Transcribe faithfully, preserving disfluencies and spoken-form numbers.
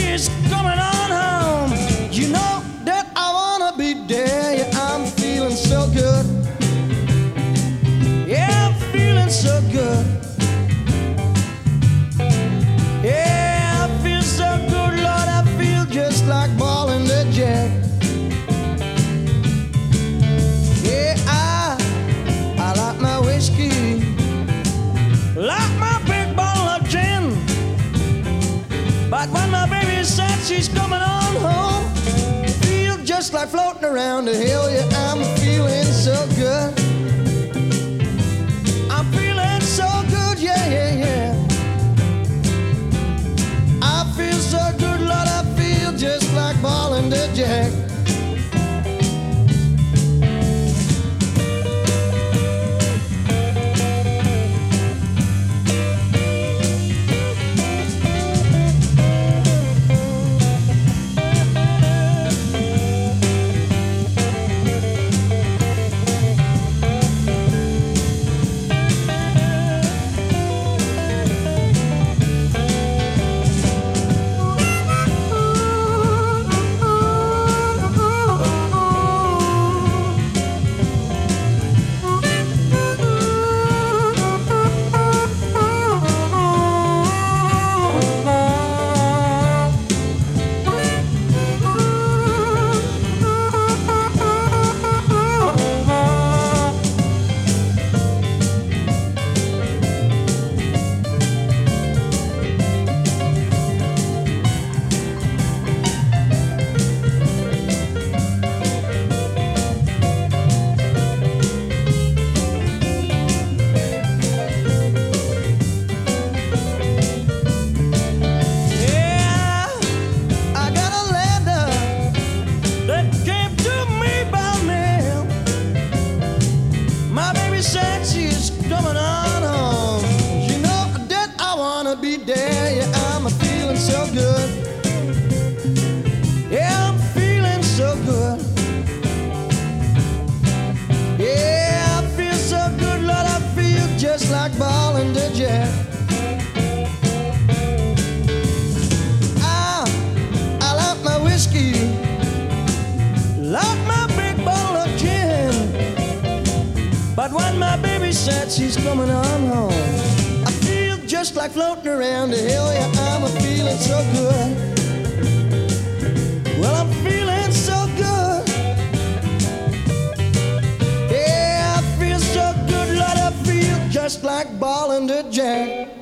she's coming on home. You know that I wanna be there. Yeah, I'm feeling so good. Yeah, I'm feeling so good. Yeah, I feel so good, Lord. I feel just like balling the jack. Yeah, I, I like my whiskey, like my big bottle of gin. But when my baby said she's coming on home, feel just like floating around the hill. Yeah, I'm feeling so good. I'm feeling so good, yeah, yeah, yeah. I feel so good, Lord, I feel just like balling the jack. Be there, yeah, I'm feeling so good. Yeah, I'm feeling so good. Yeah, I feel so good, Lord, I feel just like balling the jack. I, I like my whiskey, like my big bottle of gin. But when my baby said she's coming on home, just like floating around the hill, yeah, I'm a feeling so good. Well, I'm feeling so good. Yeah, I feel so good, Lord, I feel just like balling the jack.